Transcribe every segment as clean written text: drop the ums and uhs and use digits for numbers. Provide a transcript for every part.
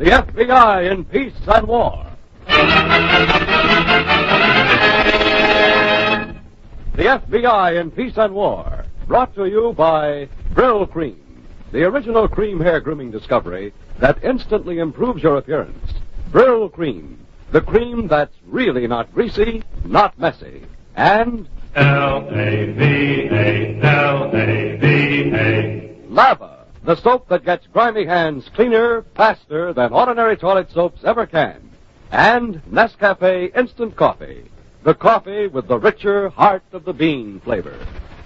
The FBI in Peace and War. The FBI in Peace and War, brought to you by Brill Cream, the original cream hair grooming discovery that instantly improves your appearance. Brill Cream, the cream that's really not greasy, not messy. And L-A-V-A, L-A-V-A. Lava, the soap that gets grimy hands cleaner, faster than ordinary toilet soaps ever can. And Nescafe Instant Coffee, the coffee with the richer heart of the bean flavor.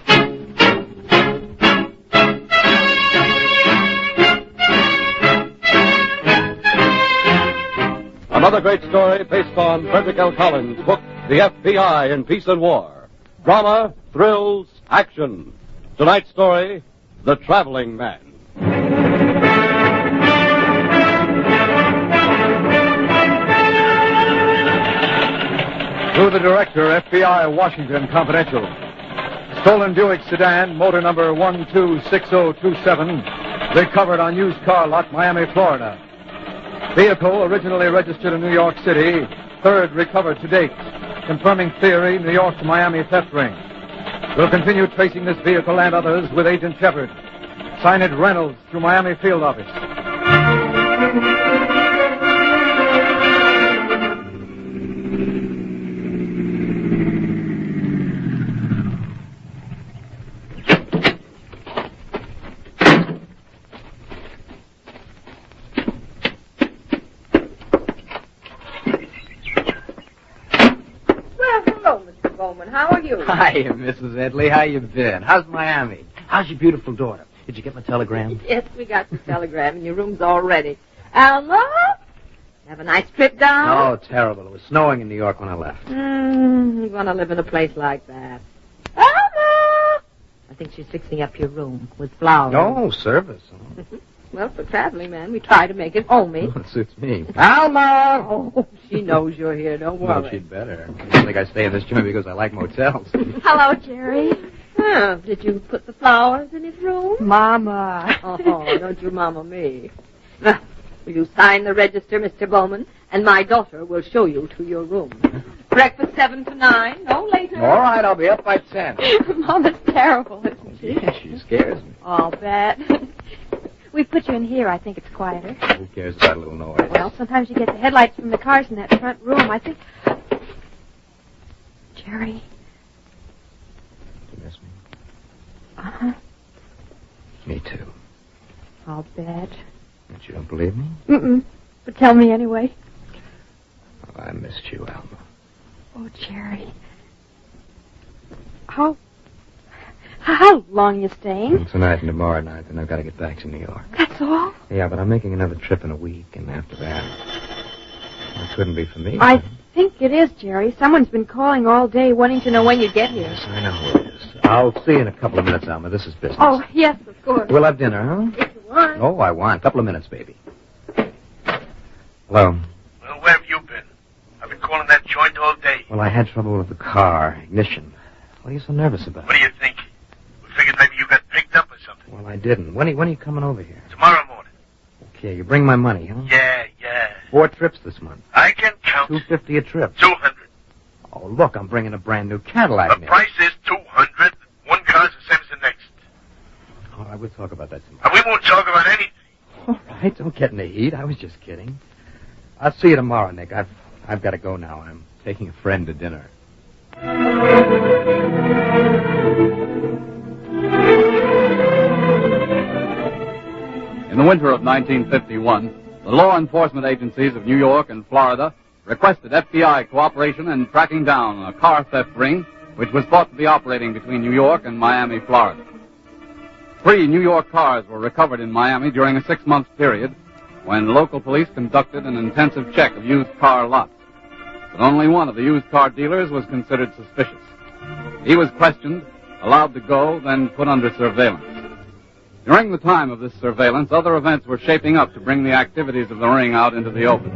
Another great story based on Frederick L. Collins' book, The FBI in Peace and War. Drama, thrills, action. Tonight's story, The Traveling Man. To the director, FBI, Washington, Confidential. Stolen Buick sedan, motor number 126027, recovered on used car lot, Miami, Florida. Vehicle originally registered in New York City, third recovered to date, confirming theory, New York to Miami theft ring. We'll continue tracing this vehicle and others with Agent Shepard. Sign it Reynolds through Miami field office. How are you? Hi, Mrs. Edley. How you been? How's Miami? How's your beautiful daughter? Did you get my telegram? Yes, we got your telegram, and your room's all ready. Alma? Have a nice trip down? Oh, terrible. It was snowing in New York when I left. You want to live in a place like that. Alma! I think she's fixing up your room with flowers. Oh, service. Well, for a traveling man, we try to make it homey. It suits me. Alma! Oh, she knows you're here. Don't worry. Well, she'd better. I don't think I stay in this joint because I like motels. Hello, Jerry. Did you put the flowers in his room? Mama. Oh, don't you mama me. Will you sign the register, Mr. Bowman, and my daughter will show you to your room. Breakfast 7 to 9, no later. All right, I'll be up by 10. Mama's terrible, isn't she? Yeah, she scares me. I'll bet. We put you in here. I think it's quieter. Who cares about a little noise? Well, sometimes you get the headlights from the cars in that front room. I think... Jerry. You miss me? Uh-huh. Me too. I'll bet. But you don't believe me? Mm-mm. But tell me anyway. Oh, I missed you, Alma. Oh, Jerry. How long are you staying? Tonight and tomorrow night, then I've got to get back to New York. That's all? Yeah, but I'm making another trip in a week, and after that, it couldn't be for me. I think it is, Jerry. Someone's been calling all day wanting to know when you get here. Yes, I know who it is. I'll see you in a couple of minutes, Alma. This is business. Oh, yes, of course. We'll have dinner, huh? If you want. Oh, I want. A couple of minutes, baby. Hello. Well, where have you been? I've been calling that joint all day. Well, I had trouble with the car, ignition. What are you so nervous about? What do you think? We figured maybe you got picked up or something. Well, I didn't. When are you coming over here? Tomorrow morning. Okay, you bring my money, huh? Yeah. 4 trips this month. I can count. $250 a trip. 200. Oh, look, I'm bringing a brand new Cadillac. The price is 200. One car's the same as the next. All right, we'll talk about that tomorrow. And we won't talk about anything. All right, don't get in the heat. I was just kidding. I'll see you tomorrow, Nick. I've got to go now. I'm taking a friend to dinner. In the winter of 1951, the law enforcement agencies of New York and Florida requested FBI cooperation in tracking down a car theft ring which was thought to be operating between New York and Miami, Florida. 3 New York cars were recovered in Miami during a 6-month period when local police conducted an intensive check of used car lots. But only one of the used car dealers was considered suspicious. He was questioned, allowed to go, then put under surveillance. During the time of this surveillance, other events were shaping up to bring the activities of the ring out into the open.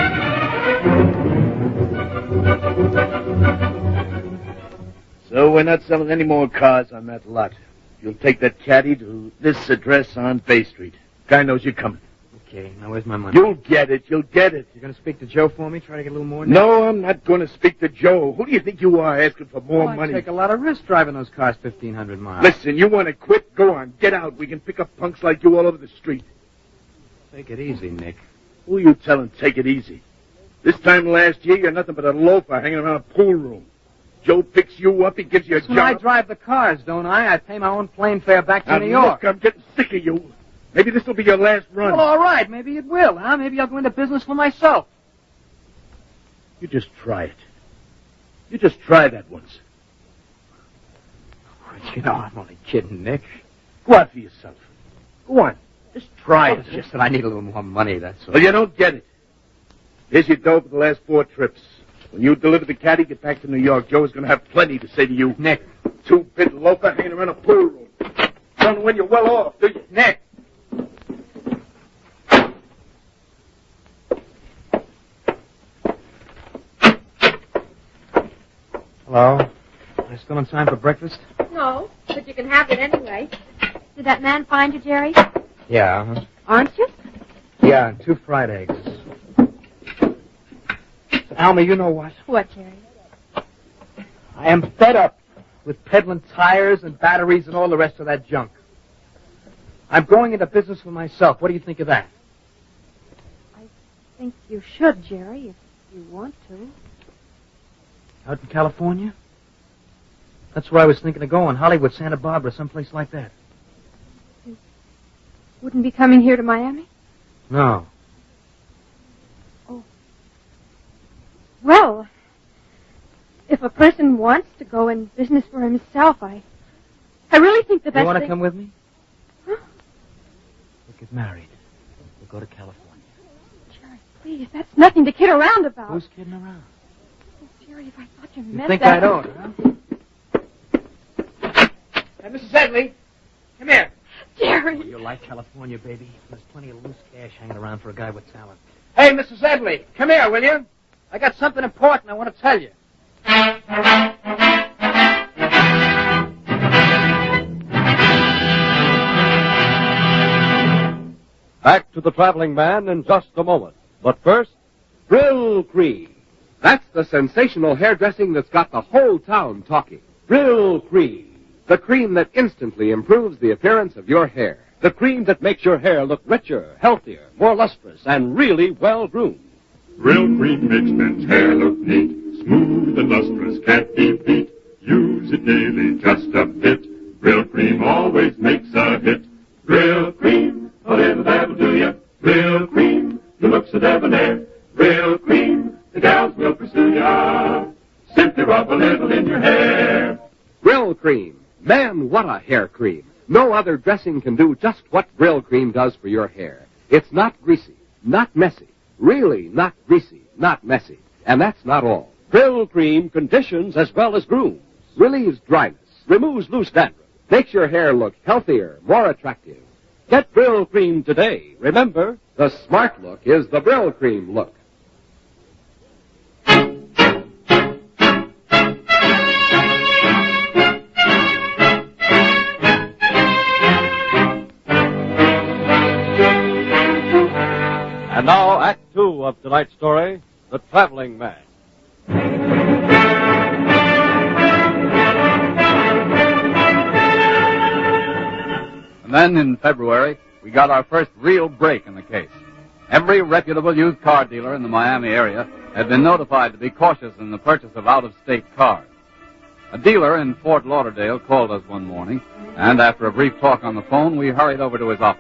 So we're not selling any more cars on that lot. You'll take that caddy to this address on Bay Street. Guy knows you're coming. Okay, now where's my money? You'll get it. You'll get it. You going to speak to Joe for me? Try to get a little more? No, I'm not going to speak to Joe. Who do you think you are asking for more I money? take a lot of risk driving those cars 1,500 miles. Listen, you want to quit? Go on. Get out. We can pick up punks like you all over the street. Take it easy, Nick. Who are you telling take it easy? This time last year, you're nothing but a loafer hanging around a pool room. Joe picks you up, he gives you a job. I drive the cars, don't I? I pay my own plane fare back to Now, New York. Look, I'm getting sick of you. Maybe this will be your last run. Well, all right. Maybe it will, huh? Maybe I'll go into business for myself. You just try it. You just try that once. You know, I'm only kidding, Nick. Go out for yourself. Go on. Just try it. It's just that I need a little more money, that's all. Well, you don't get it. Here's your dough for the last 4 trips. When you deliver the caddy, get back to New York. Joe is going to have plenty to say to you. Nick. 2-bit loafer hanging around a pool room. Don't know when you're well off, do you? Nick. Hello. Are you still in time for breakfast? No, but you can have it anyway. Did that man find you, Jerry? Yeah. Aren't you? Yeah, and 2 fried eggs. Alma, you know what? What, Jerry? I am fed up with peddling tires and batteries and all the rest of that junk. I'm going into business for myself. What do you think of that? I think you should, Jerry, if you want to. Out in California? That's where I was thinking of going. Hollywood, Santa Barbara, someplace like that. You wouldn't be coming here to Miami? No. Well, if a person wants to go in business for himself, I really think the best You want to thing... come with me? Huh? We'll get married. We'll go to California. Jerry, please, that's nothing to kid around about. Who's kidding around? Oh, Jerry, if I thought you You meant think that... I don't, huh? Hey, Mrs. Edley, come here. Jerry! You like California, baby? There's plenty of loose cash hanging around for a guy with talent. Hey, Mrs. Edley, come here, will you? I got something important I want to tell you. Back to the traveling man in just a moment. But first, Brill Cream. That's the sensational hairdressing that's got the whole town talking. Brill Cream. The cream that instantly improves the appearance of your hair. The cream that makes your hair look richer, healthier, more lustrous, and really well-groomed. Brill Cream makes men's hair look neat, smooth and lustrous, can't be beat. Use it daily, just a bit. Brill Cream always makes a hit. Brill Cream, a little that'll do ya. Brill Cream, your looks are debonair. Brill Cream, the gals will pursue ya. Simply rub a little in your hair. Brill Cream. Man, what a hair cream. No other dressing can do just what Brill Cream does for your hair. It's not greasy, not messy. Really not greasy, not messy. And that's not all. Brill Cream conditions as well as grooms, relieves dryness, removes loose dandruff, makes your hair look healthier, more attractive. Get Brill Cream today. Remember, the smart look is the Brill Cream look. And now, Act 2 of tonight's story, The Traveling Man. And then in February, we got our first real break in the case. Every reputable used car dealer in the Miami area had been notified to be cautious in the purchase of out-of-state cars. A dealer in Fort Lauderdale called us one morning, and after a brief talk on the phone, we hurried over to his office.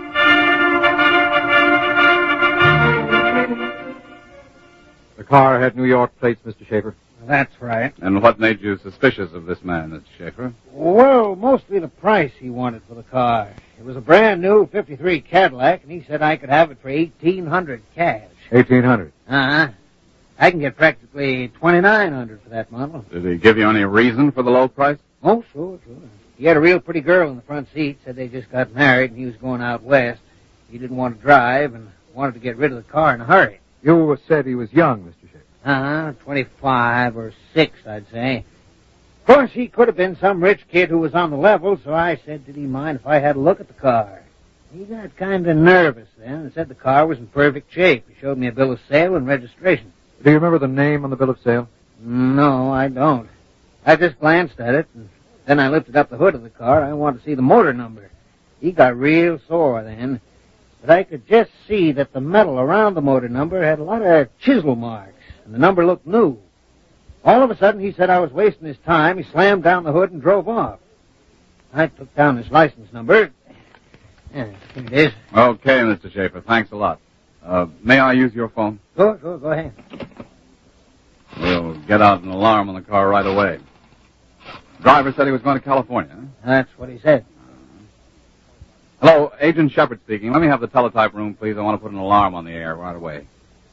The car had New York plates, Mr. Schaefer. That's right. And what made you suspicious of this man, Mr. Schaefer? Well, mostly the price he wanted for the car. It was a brand new 53 Cadillac, and he said I could have it for $1,800 cash. $1,800. Uh-huh. I can get practically $2,900 for that model. Did he give you any reason for the low price? Oh, sure. He had a real pretty girl in the front seat, said they just got married, and he was going out west. He didn't want to drive and wanted to get rid of the car in a hurry. You said he was young, Mr. Schaefer. Uh-huh, 25 or 6, I'd say. Of course, he could have been some rich kid who was on the level, so I said, did he mind if I had a look at the car? He got kind of nervous then and said the car was in perfect shape. He showed me a bill of sale and registration. Do you remember the name on the bill of sale? No, I don't. I just glanced at it, and then I lifted up the hood of the car. I wanted to see the motor number. He got real sore then, but I could just see that the metal around the motor number had a lot of chisel marks, and the number looked new. All of a sudden, he said I was wasting his time. He slammed down the hood and drove off. I took down his license number. Yeah, here it is. Okay, Mr. Schaefer. Thanks a lot. May I use your phone? Go ahead. We'll get out an alarm on the car right away. Driver said he was going to California. Huh? That's what he said. Hello, Agent Shepard speaking. Let me have the teletype room, please. I want to put an alarm on the air right away.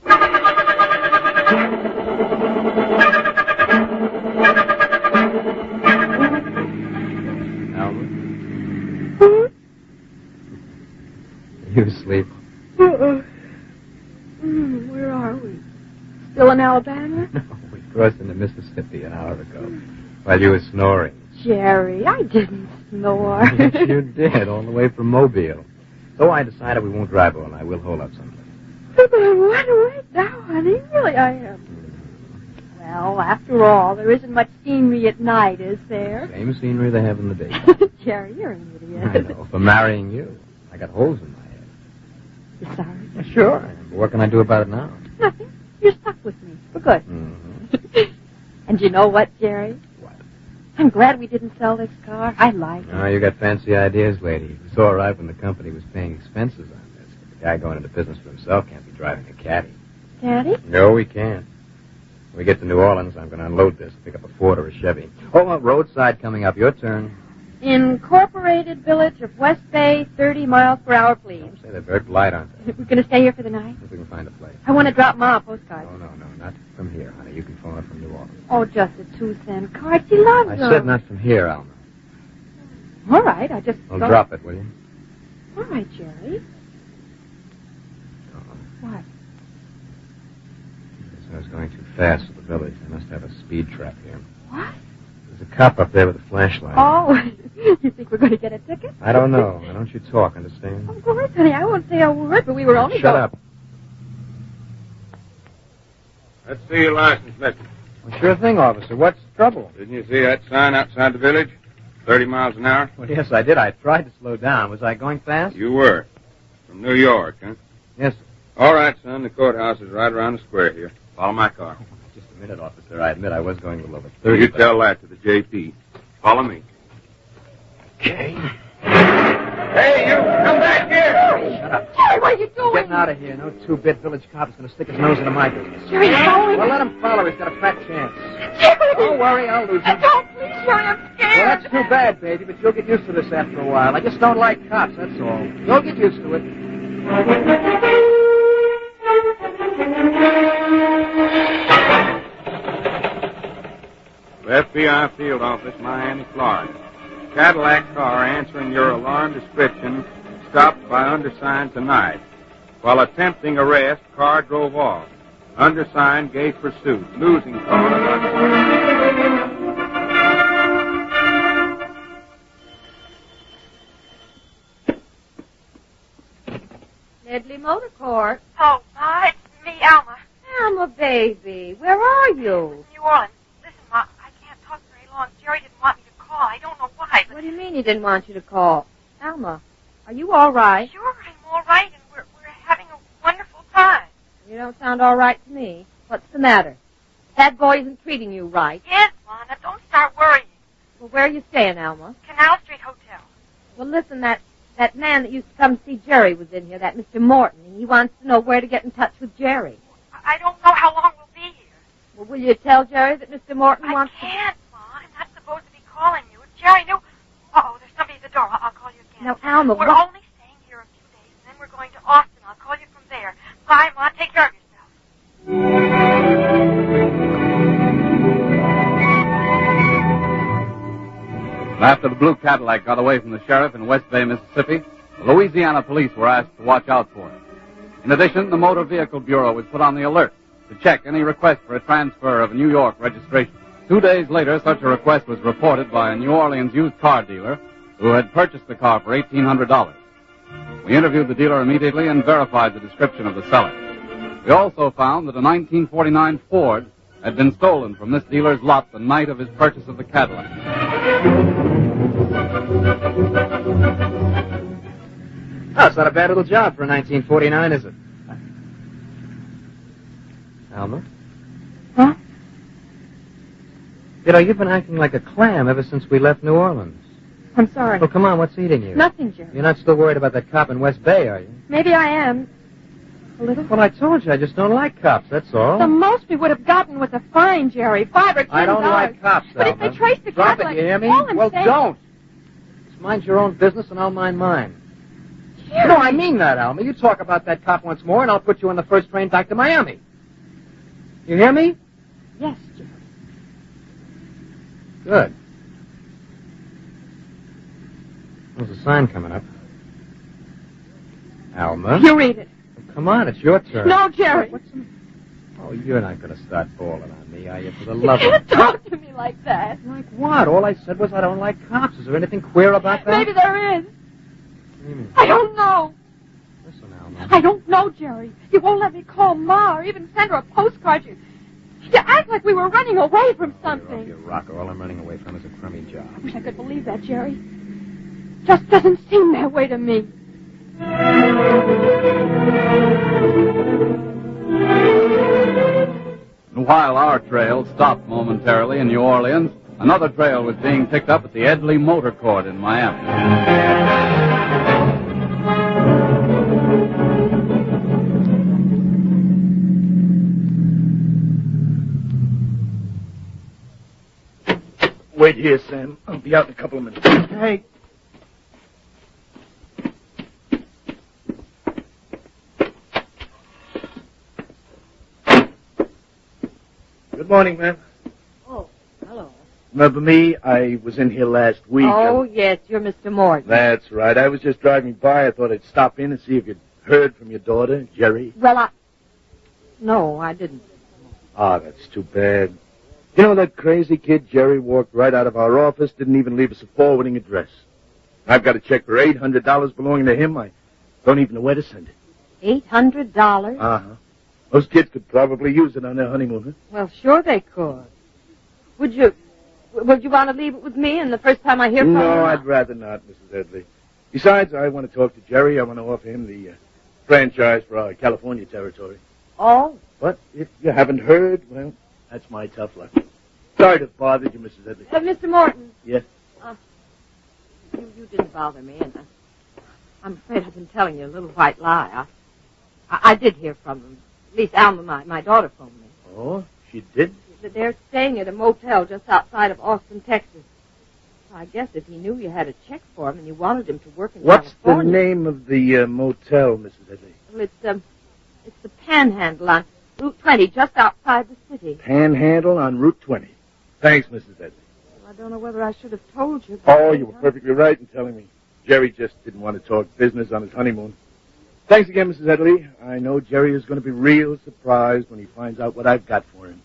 Albert? Are you asleep? Where are we? Still in Alabama? No, we crossed into Mississippi an hour ago while you were snoring. Jerry, I didn't snore. Yes, you did, all the way from Mobile. So I decided we won't drive all night. We'll hold up someplace. But I'm wide awake now, honey. Really, I am. Well, after all, there isn't much scenery at night, is there? Same scenery they have in the daytime. Jerry, you're an idiot. I know, for marrying you. I got holes in my head. You're sorry? Yeah, sure I am. But what can I do about it now? Nothing. You're stuck with me. For good. Mm-hmm. And you know what, Jerry? What? I'm glad we didn't sell this car. I like it. Oh, you got fancy ideas, lady. It's all right when the company was paying expenses on this. But the guy going into business for himself can't be driving a caddy. Daddy? No, we can't. When we get to New Orleans, I'm going to unload this, pick up a Ford or a Chevy. Oh, roadside coming up. Your turn. Incorporated Village of West Bay, 30 miles per hour, please. Say, they're very polite, aren't they? We're going to stay here for the night? If we can find a place. I want to drop Ma a postcard. No, not from here, honey. You can phone her from New Orleans. Oh, just a 2-cent card. She loves I them. said not from here, Alma. All right, I just... Well, drop it, will you? All right, Jerry. What? I was going too fast to the village. They must have a speed trap here. What? There's a cop up there with a flashlight. Oh, you think we're going to get a ticket? I don't know. Why don't you talk, understand? Of course, honey. I won't say a word, but we were only Shut up. Let's see your license, mister. Well, sure thing, officer. What's the trouble? Didn't you see that sign outside the village? 30 miles an hour? Well, yes, I did. I tried to slow down. Was I going fast? You were. From New York, huh? Yes, sir. All right, son. The courthouse is right around the square here. Follow my car. Just a minute, officer. I admit I was going a little over 30. You tell that to the JP. Follow me. Okay. Hey, you! Come back here! Shut up. Jerry, what are you doing? Getting out of here. No two-bit village cop is going to stick his nose into my business. Jerry, following Well, let him follow. He's got a fat chance. Jerry! Don't worry, I'll lose him. Don't, please, Jerry. I'm scared. Well, that's too bad, baby, but you'll get used to this after a while. I just don't like cops, that's all. You'll get used to it. FBI Field Office, Miami, Florida. Cadillac car answering your alarm description stopped by undersigned tonight. While attempting arrest, car drove off. Undersigned gave pursuit. Losing car. Medley Motor Court. Oh, Ma, it's me, Alma. Alma, baby, where are you? New Orleans. Listen, Ma, I can't talk very long. Jerry didn't want me to call. I don't know why, but... What do you mean he didn't want you to call? Alma, are you all right? Sure, I'm all right, and we're having a wonderful time. You don't sound all right to me. What's the matter? That boy isn't treating you right. Yes, Ma, now don't start worrying. Well, where are you staying, Alma? Canal Street Hotel. Well, listen, that man that used to come see Jerry was in here, that Mr. Morton, and he wants to know where to get in touch with Jerry. I don't know how long we'll be here. Well, will you tell Jerry that Mr. Morton I wants can't, Ma. I'm not supposed to be calling you. If Jerry knew... Uh-oh, there's somebody at the door. I'll call you again. Now, Alma, We're what... only staying here a few days, and then we're going to Austin. I'll call you from there. Bye, Ma. Take care of yourself. After the blue Cadillac got away from the sheriff in West Bay, Mississippi, the Louisiana police were asked to watch out for it. In addition, the Motor Vehicle Bureau was put on the alert to check any request for a transfer of a New York registration. 2 days later, such a request was reported by a New Orleans used car dealer who had purchased the car for $1,800. We interviewed the dealer immediately and verified the description of the seller. We also found that a 1949 Ford had been stolen from this dealer's lot the night of his purchase of the Cadillac. Oh, it's not a bad little job for a 1949, is it? Alma? Huh? You know, you've been acting like a clam ever since we left New Orleans. I'm sorry. Oh, come on, what's eating you? Nothing, Jerry. You're not still worried about that cop in West Bay, are you? Maybe I am. A little. Well, I told you, I just don't like cops, that's all. The most we would have gotten was a fine, Jerry. $5 or $10. I don't like cops, But Alma. if they trace the Drop Cadillac, it, you hear me? all I'm Well, saying... don't. Just mind your own business and I'll mind mine. Jerry. No, I mean that, Alma. You talk about that cop once more and I'll put you on the first train back to Miami. You hear me? Yes, Jerry. Good. There's a sign coming up. Alma? You read it. Come on, it's your turn. No, Jerry. Oh, you're not going to start bawling on me, are you? For the You love can't of... talk to me like that. Like what? All I said was I don't like cops. Is there anything queer about that? Maybe there is. What do you mean? I don't know. Listen, Alma. I don't know, Jerry. You won't let me call Ma or even send her a postcard. You act like we were running away from something. You're off your rocker. All I'm running away from is a crummy job. I wish I could believe that, Jerry. Just doesn't seem that way to me. And while our trail stopped momentarily in New Orleans, another trail was being picked up at the Edley Motor Court in Miami. Wait here, Sam. I'll be out in a couple of minutes. Hey. Good morning, ma'am. Oh, hello. Remember me? I was in here last week. Oh, yes, you're Mr. Morgan. That's right. I was just driving by. I thought I'd stop in and see if you'd heard from your daughter, Jerry. Well, No, I didn't. Ah, that's too bad. You know, that crazy kid Jerry walked right out of our office, didn't even leave us a forwarding address. I've got a check for $800 belonging to him. I don't even know where to send it. $800? Uh-huh. Those kids could probably use it on their honeymoon, huh? Well, sure they could. Would you want to leave it with me, and the first time I hear from you? No, I'd rather not, Mrs. Edley. Besides, I want to talk to Jerry. I want to offer him the franchise for our California territory. Oh? But if you haven't heard, well, that's my tough luck. Sorry to have bothered you, Mrs. Edley. Mr. Morton. Yes? You didn't bother me, and I'm afraid I've been telling you a little white lie. I did hear from them. At least Alma, my daughter, phoned me. Oh, she did? They're staying at a motel just outside of Austin, Texas. I guess if he knew you had a check for him and you wanted him to work in What's California... the name of the motel, Mrs. Edley? Well, it's the Panhandle on Route 20, just outside the city. Panhandle on Route 20. Thanks, Mrs. Edley. Well, I don't know whether I should have told you. Oh, you were perfectly right in telling me. Jerry just didn't want to talk business on his honeymoon. Thanks again, Mrs. Edley. I know Jerry is going to be real surprised when he finds out what I've got for him.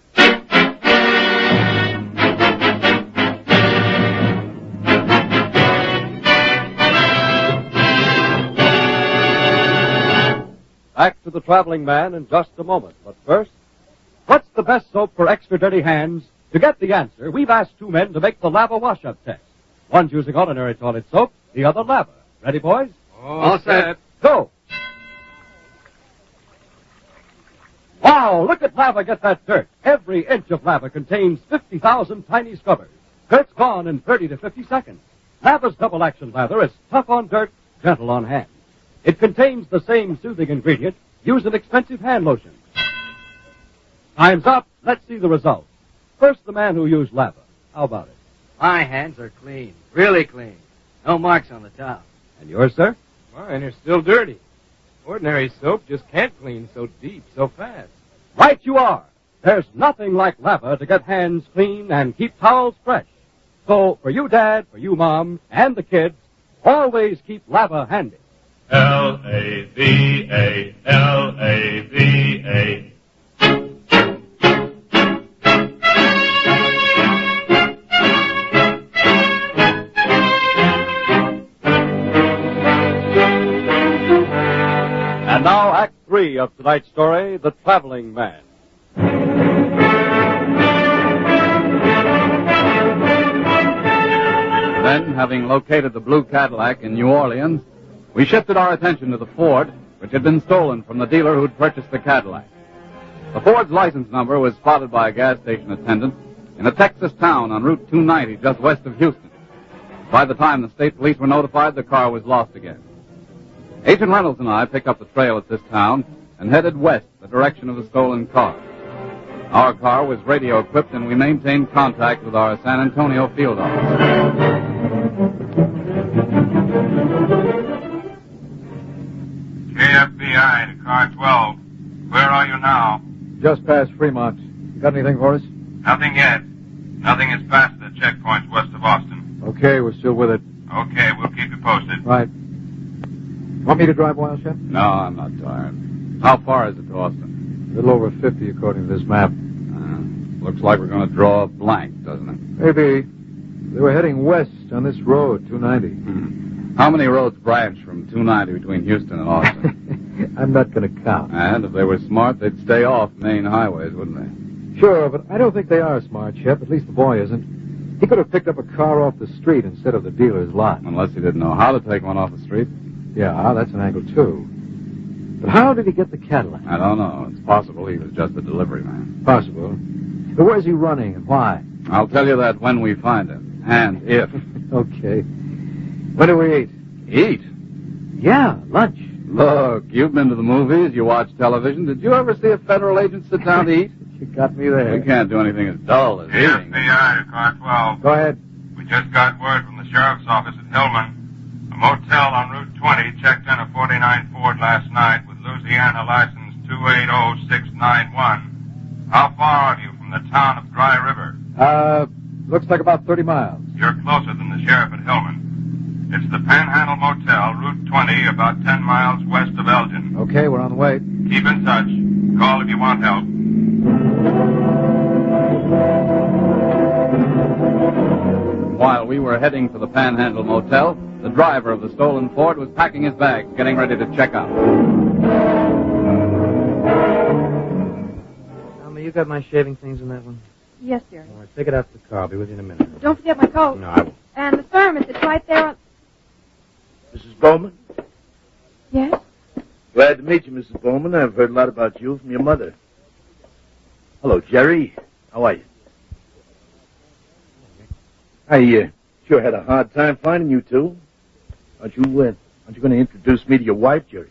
Back to the traveling man in just a moment. But first, what's the best soap for extra dirty hands? To get the answer, we've asked two men to make the Lava wash-up test. One's using ordinary toilet soap, the other Lava. Ready, boys? All set. Go! Wow, look at Lava get that dirt. Every inch of Lava contains 50,000 tiny scrubbers. Dirt's gone in 30 to 50 seconds. Lava's double-action lather is tough on dirt, gentle on hands. It contains the same soothing ingredient used in expensive hand lotion. Time's up. Let's see the results. First, the man who used Lava. How about it? My hands are clean. Really clean. No marks on the top. And yours, sir? Mine are still dirty. Ordinary soap just can't clean so deep, so fast. Right you are. There's nothing like Lava to get hands clean and keep towels fresh. So, for you, Dad, for you, Mom, and the kids, always keep Lava handy. Lava, Lava. tonight's story, The Traveling Man. Then, having located the blue Cadillac in New Orleans, we shifted our attention to the Ford, which had been stolen from the dealer who'd purchased the Cadillac. The Ford's license number was spotted by a gas station attendant in a Texas town on Route 290 just west of Houston. By the time the state police were notified, the car was lost again. Agent Reynolds and I picked up the trail at this town and headed west, the direction of the stolen car. Our car was radio equipped and we maintained contact with our San Antonio field office. KFBI to car 12. Where are you now? Just past Fremont. You got anything for us? Nothing yet. Nothing is past the checkpoints west of Austin. Okay, we're still with it. Okay, we'll keep you posted. Right. Want me to drive a while, Shep? No, I'm not tired. How far is it to Austin? A little over 50, according to this map. Looks like we're going to draw a blank, doesn't it? Maybe. They were heading west on this road, 290. How many roads branch from 290 between Houston and Austin? I'm not going to count. And if they were smart, they'd stay off main highways, wouldn't they? Sure, but I don't think they are smart, Shep. At least the boy isn't. He could have picked up a car off the street instead of the dealer's lot. Unless he didn't know how to take one off the street. Yeah, that's an angle, too. But how did he get the Cadillac? I don't know. It's possible he was just a delivery man. Possible. But where's he running and why? I'll tell you that when we find him. And if. Okay. When do we eat? Eat? Yeah, lunch. Look, you've been to the movies, you watch television. Did you ever see a federal agent sit down to eat? You got me there. We can't do anything as dull as eating. KFBI to car 12. Go ahead. We just got word from the sheriff's office at Hillman. A motel on Route 20 checked in a 49 Ford last night with Louisiana license 280691. How far are you from the town of Dry River? Looks like about 30 miles. You're closer than the sheriff at Hillman. It's the Panhandle Motel, Route 20, about 10 miles west of Elgin. Okay, we're on the way. Keep in touch. Call if you want help. While we were heading for the Panhandle Motel, the driver of the stolen Ford was packing his bags, getting ready to check out. Alma, you got my shaving things in that one? Yes, dear. All right, take it out to the car. I'll be with you in a minute. Don't forget my coat. No, I won't. And the thermos, it's right there on... Mrs. Bowman? Yes? Glad to meet you, Mrs. Bowman. I've heard a lot about you from your mother. Hello, Jerry. How are you? I sure had a hard time finding you two. Aren't you going to introduce me to your wife, Jerry?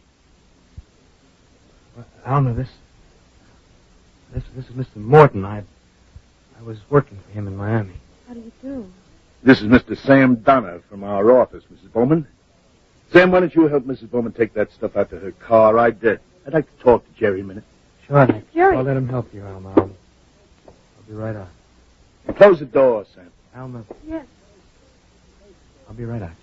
Well, Alma, this is Mr. Morton. I was working for him in Miami. How do you do? This is Mr. Sam Donner from our office, Mrs. Bowman. Sam, why don't you help Mrs. Bowman take that stuff out to her car? I'd like to talk to Jerry a minute. Sure, Nick. Jerry. I'll let him help you, Alma. I'll be right out. Close the door, Sam. Alma. Yes. I'll be right out.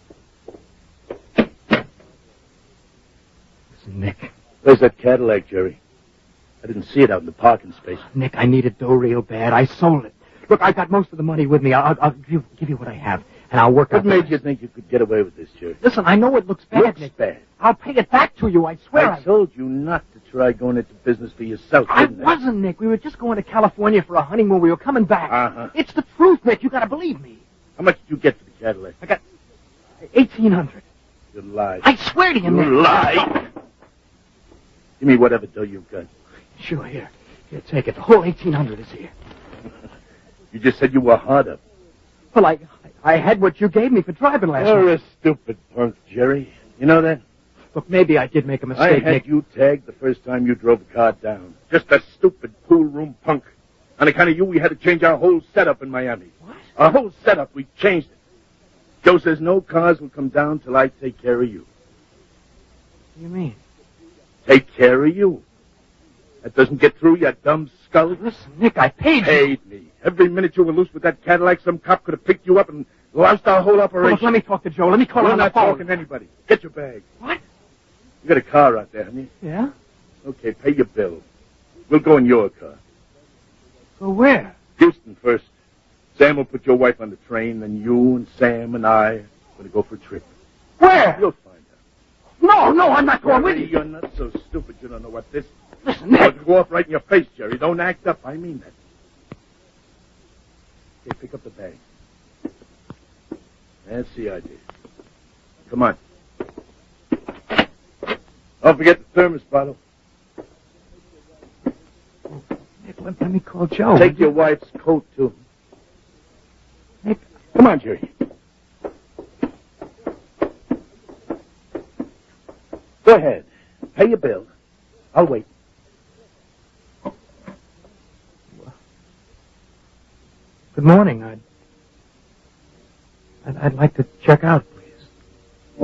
Listen, Nick. Where's that Cadillac, Jerry? I didn't see it out in the parking space. Nick, I needed dough real bad. I sold it. Look, I've got most of the money with me. I'll give you what I have, and I'll work out. What made you think you could get away with this, Jerry? Listen, I know it looks bad, Looks Nick. bad. I'll pay it back to you, I swear. I told you not to try going into business for yourself, I didn't wasn't, Nick. We were just going to California for a honeymoon. We were coming back. Uh-huh. It's the truth, Nick. You gotta believe me. How much did you get for the Cadillac? I got $1,800. You lied. I swear to you, Nick. You lied. Give me whatever dough you've got. Sure, here. Here, take it. The whole $1,800 is here. You just said you were hard up. Well, I had what you gave me for driving last You're night. a stupid punk, Jerry. You know that? Look, maybe I did make a I mistake, had Nick. you tagged the first time you drove the car down. Just a stupid pool room punk. On account of you, we had to change our whole setup in Miami. What? Our whole setup, we changed it. Joe says no cars will come down till I take care of you. What do you mean? Take care of you. That doesn't get through, you dumb skull. Listen, Nick, I paid you. Paid me. Every minute you were loose with that Cadillac, some cop could have picked you up and lost our whole Well, operation. look, let me talk to Joe. Let me call him We're on the not phone. talking to anybody. Get your bag. What? You got a car out there, haven't you? Yeah? Okay, pay your bill. We'll go in your car. Go where? Houston first. Sam will put your wife on the train, then you and Sam and I are going to go for a trip. Where? You'll find out. No, I'm not going with you. You're not so stupid you don't know what this Listen, Nick. I'll go off right in your face, Jerry. Don't act up. I mean that. Okay, pick up the bag. That's the idea. Come on. Don't forget the thermos bottle. Nick, let me call Joe. Take your wife's coat, too. Nick. Come on, Jerry. Go ahead. Pay your bill. I'll wait. Good morning. I'd like to check out, please.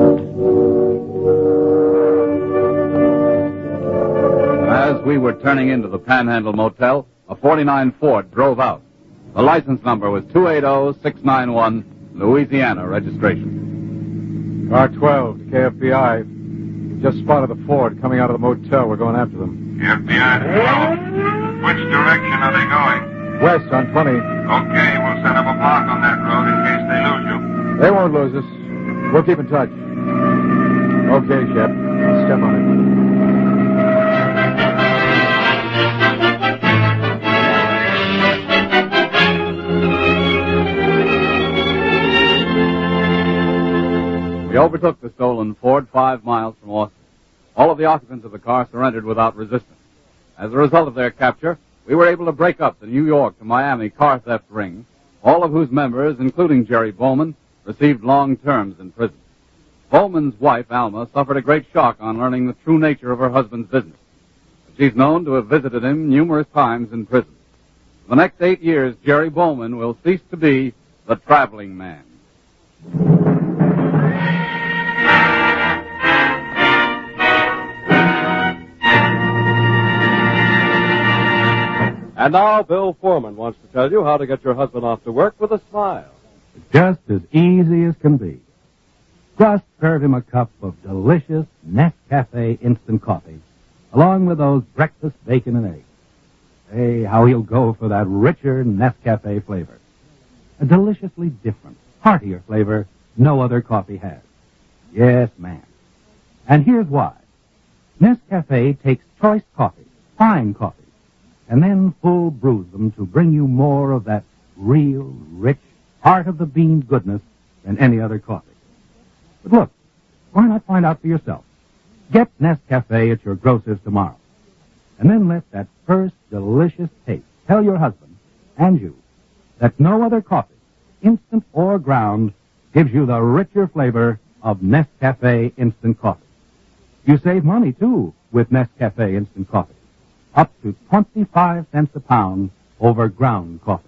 As we were turning into the Panhandle Motel, a 49 Ford drove out. The license number was 280-691, Louisiana registration. Car 12, KFBI. Just spotted the Ford coming out of the motel. We're going after them. FBI 12. Which direction are they going? West on 20. Okay, we'll set up a block on that road in case they lose you. They won't lose us. We'll keep in touch. Okay, Shep. Step on it. We overtook the stolen Ford 5 miles from Austin. All of the occupants of the car surrendered without resistance. As a result of their capture, we were able to break up the New York to Miami car theft ring, all of whose members, including Jerry Bowman, received long terms in prison. Bowman's wife, Alma, suffered a great shock on learning the true nature of her husband's business. She's known to have visited him numerous times in prison. For the next 8 years, Jerry Bowman will cease to be the traveling man. And now Bill Foreman wants to tell you how to get your husband off to work with a smile. Just as easy as can be. Just serve him a cup of delicious Nescafe instant coffee, along with those breakfast bacon and eggs. Hey, how he'll go for that richer Nescafe flavor. A deliciously different, heartier flavor no other coffee has. Yes, ma'am. And here's why. Nescafe takes choice coffee, fine coffee, and then full brews them to bring you more of that real, rich, heart-of-the-bean goodness than any other coffee. But look, why not find out for yourself? Get Nescafe at your grocer's tomorrow. And then let that first delicious taste tell your husband and you that no other coffee, instant or ground, gives you the richer flavor of Nescafe instant coffee. You save money, too, with Nescafe instant coffee. Up to 25 cents a pound over ground coffee.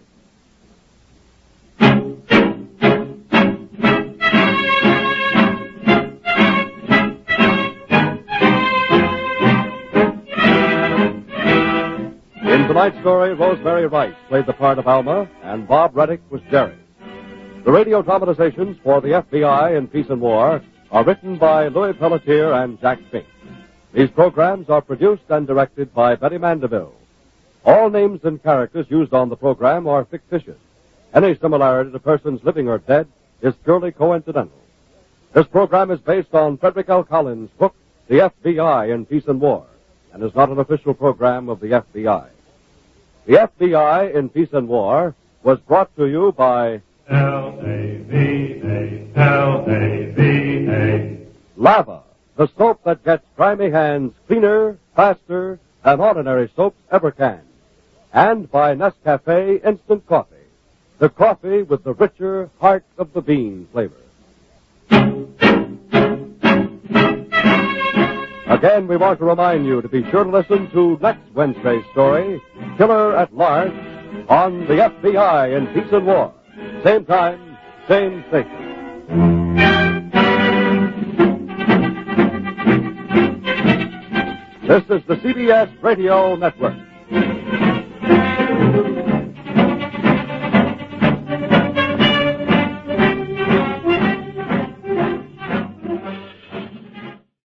In tonight's story, Rosemary Rice played the part of Alma, and Bob Reddick was Jerry. The radio dramatizations for the FBI in Peace and War are written by Louis Pelletier and Jack Fink. These programs are produced and directed by Betty Mandeville. All names and characters used on the program are fictitious. Any similarity to persons living or dead is purely coincidental. This program is based on Frederick L. Collins' book, The FBI in Peace and War, and is not an official program of the FBI. The FBI in Peace and War was brought to you by L-A-V-A, L-A-V-A. Lava, the soap that gets grimy hands cleaner, faster than ordinary soaps ever can. And by Nescafe Instant Coffee, the coffee with the richer heart of the bean flavor. Again, we want to remind you to be sure to listen to next Wednesday's story, Killer at Large, on the FBI in Peace and War. Same time, same station. This is the CBS Radio Network.